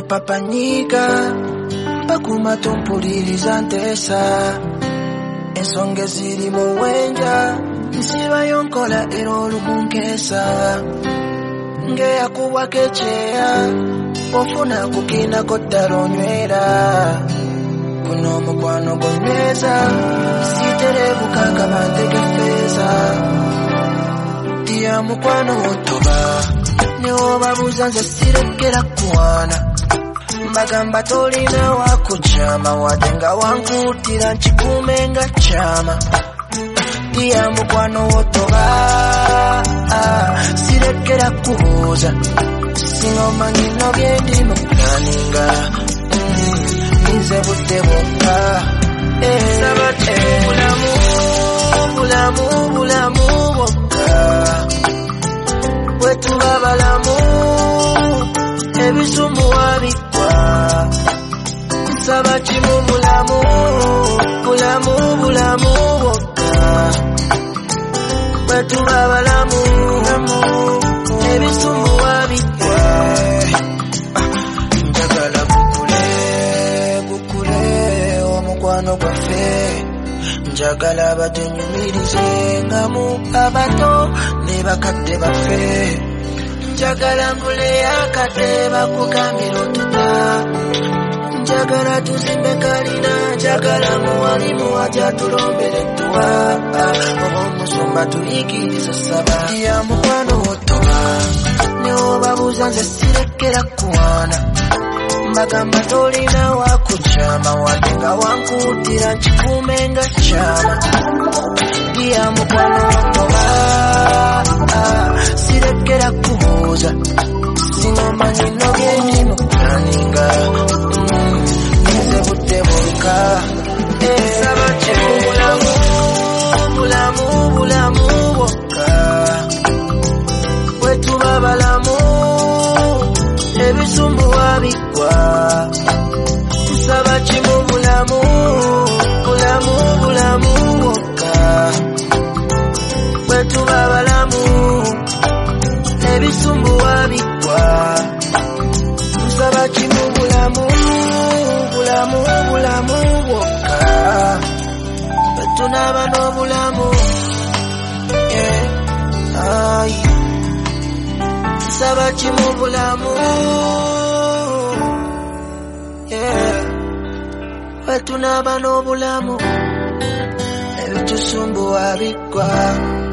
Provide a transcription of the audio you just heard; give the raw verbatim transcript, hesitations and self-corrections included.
papanyika bakuma tumpuliriza ntesa ensonga ziri mu wenja nsiba yonkola era olukunkesa ngeyakuwa kecheya ofuna kukina koddala onywera kuno omukwano gwenyweza siterebuka kabantege feeza tiya mukwano wotoba newobabuuza nze sirekera kuwaana mbagamba tolina wakujama wadde nga wankuutira nkikuume nga kyama tiya mukwano wotoba sirekera kubuuza singomanyi no byendi mu planinga nze budde bwokka saba bulamu bulamu bulamu bwokka bwetuba balamu ebisumbuwa bikwa nsaba kimu bulamu bulamu bulamu bwokka bwetuba balamu ebisumbuwa bikwa njagala bukule bukule omukwano gwaffe njagala batenyumirize nga mu abato ne bakadde baffe njagala ngule yakadde bakugambira otuta njagala tuzimbe kalina njagala muwalimu ajja tulombere edduwa oba omusumba tuyigiriza saba ya mukwano wotoba newobabuuza nze sirekera kuwaana mbagamba tolina wakujama wadde nga wankuutira nkikuume nga kyama ya mukwano wotoba sirekera kubuuza singomanyi no byendi mu planinga nze budde bwokka saba kimu bulamu bulamu bulamu bwokka bwetuba balamu ebisumbuwa bikwa nsaba kimu bulamu bulamu bulamu bwokka bwetuba balamu ebisumbuwa bikwa nsaba kimu bulamu bulamu bulamu bwokka bwetunaba n'obulamu nsaba kimu bulamu bwetunaba n'obulamu ebitusumbuwa bikwa